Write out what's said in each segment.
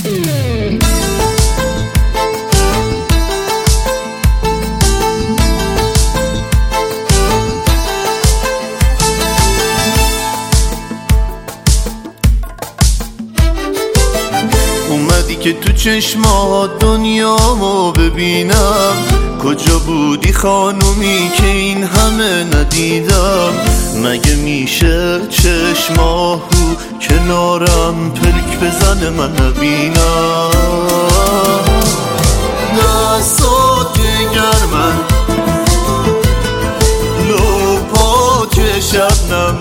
اومدی که تو چشمات دنیامو ببینم، کجا بودی خانومی که این همه ندیدم؟ مگه میشه چشماهو کنارم پلک بزنه من نبینم؟ دستات گرمن لو پاک شبنم،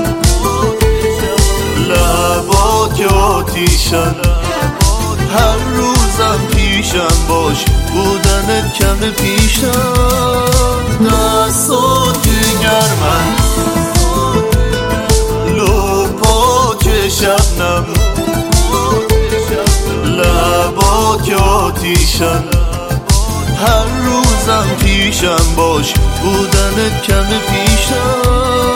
لبات آتیشن، هر روزم پیشم باش بودنت کم پیشم. دستات گرمن لو پاک شبنم، لبات آتیشن، هر روزم پیشم باش بودنت کم پیشم.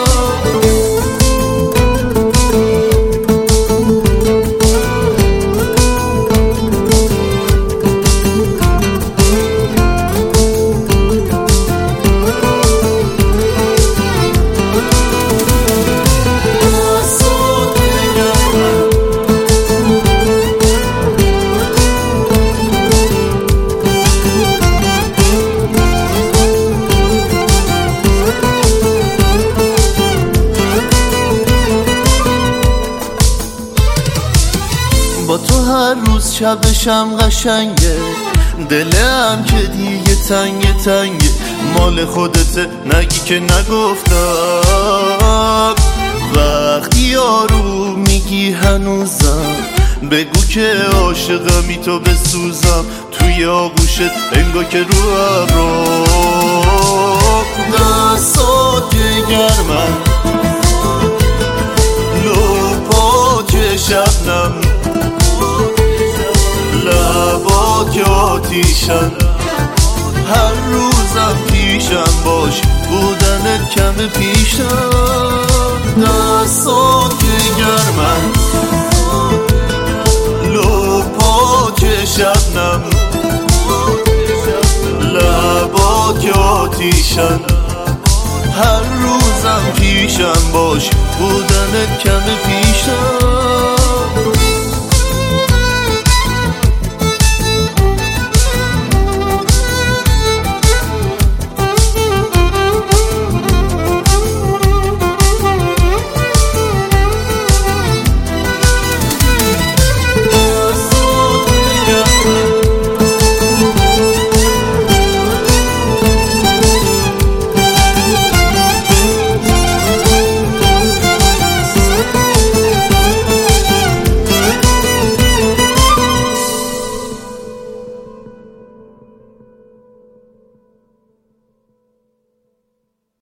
با تو هر روز شبشم قشنگه، دلم که دیگه تنگه تنگه، مال خودته نگی که نگفتم. وقتی یارو میگی هنوزم، بگو که عاشقمی تو بسوزم، توی آغوشت انگار که رو ابرام. دستات گرمن لو پاک شبنم، لبات آتیشن، هر روزم پیشم باش بودنت کم پیشم. دستات گرمن لو پاک شبنم، لبات آتیشن، هر روزم پیشم باش بودنت کم